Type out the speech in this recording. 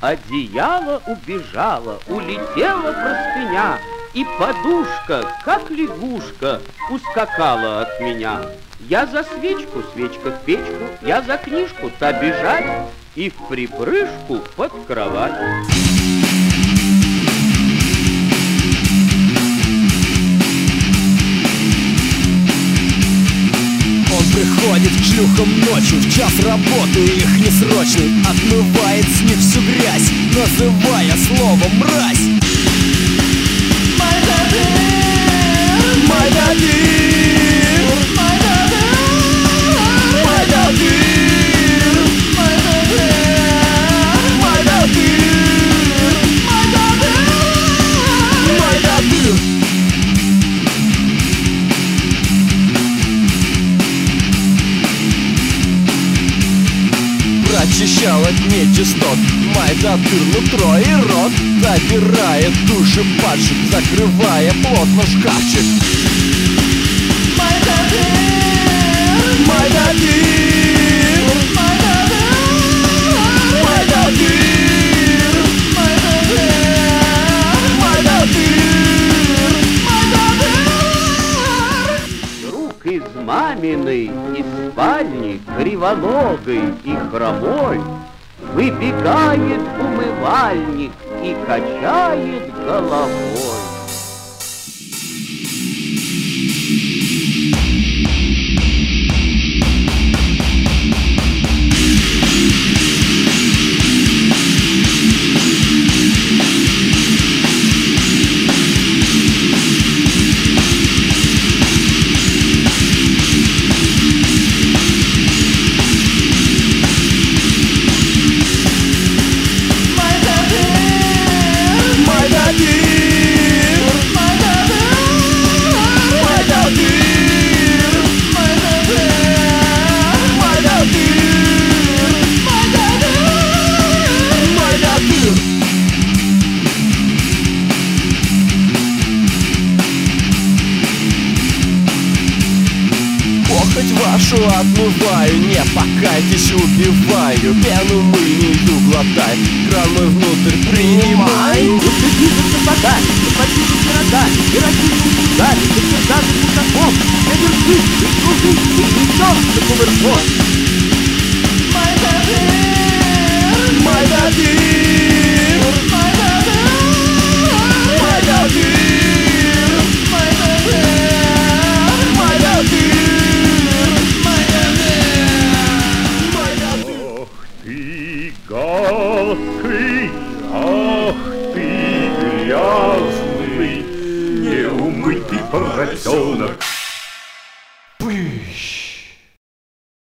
Одеяло убежало, улетела простыня, и подушка, как лягушка, ускакала от меня. Я за свечку, свечка в печку, я за книжку, та бежать, и в припрыжку под кровать. Приходит к шлюхам ночью, в час работы их несрочный, отмывает с них всю грязь, называя словом «мразь». Очищал от нечистот Майдатыр, нутро и рот, забирает души падших, закрывая плотно шкафчик. Майдатыр, Майдатыр, Майдатыр, Майдатыр, Майдатыр. Друг из маминой, из спальни, кривоногой и хромой, выбегает умывальник и качает головой. Хоть вашу отмываю, не покайтесь, убиваю. Пену мыльную глотай, кран мой внутрь принимай. Уцепись за сапога, заплати за пирога, и родители пугали, и сердца за кутаком. Я держись, и кружись, и несешь за кувырком. Майдатыр, Майдатыр, Майдатыр, Майдатыр. Гадкий, ах ты грязный, неумытый поросенок. Пыщ.